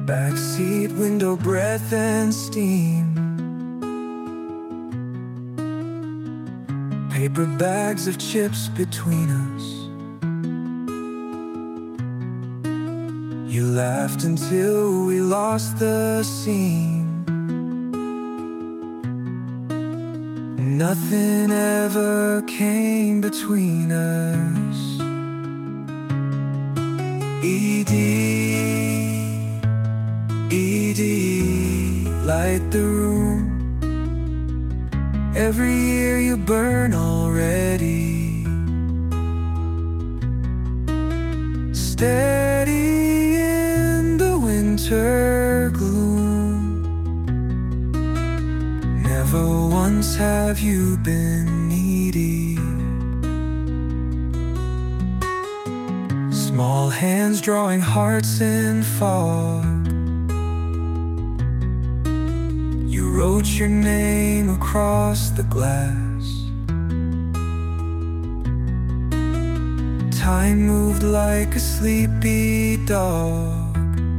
Backseat window breath and steam, paper bags of chips between us. You laughed until we lost the scene. Nothing ever came between us. ED, light the room. Every year you burn already. Steady in the winter gloom. Never once have you been needy. Small hands drawing hearts in fog. You wrote your name across the glass. Time moved like a sleepy dog,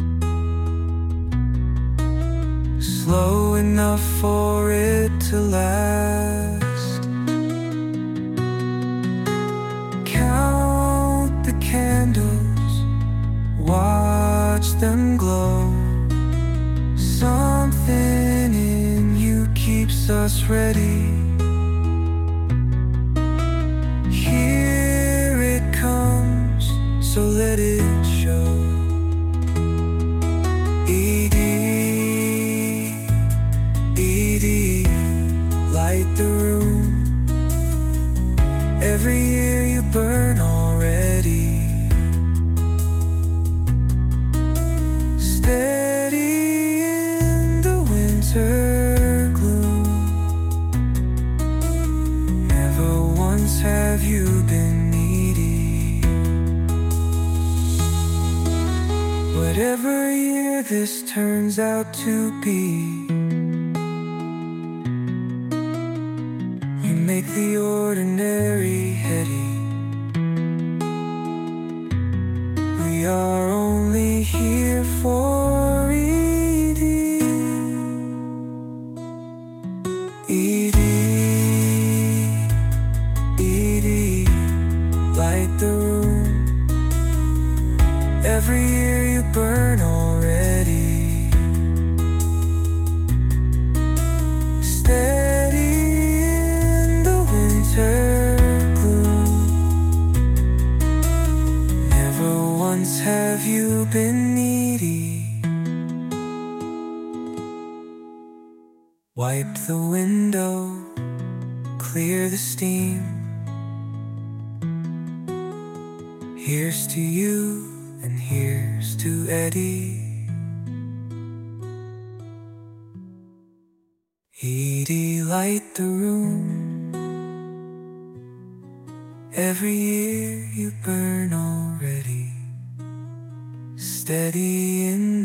slow enough for it to last. Count the candles, watch them glow. Something in you keeps us ready. Here it comes, so let it show. ED, light the room. Every year you burn already. Steady in the winter gloom. Never once have you been needy. Whatever year this turns out to be, you make the ordinary heady. We are only here for ED. ED, light the room. Every year you burn already. Steady in the winter gloom. Never once have you been needy. Wipe the window, clear the steam. Here's to you, and here's to Eddie. ED, light the room. Every year you burn already. Steady in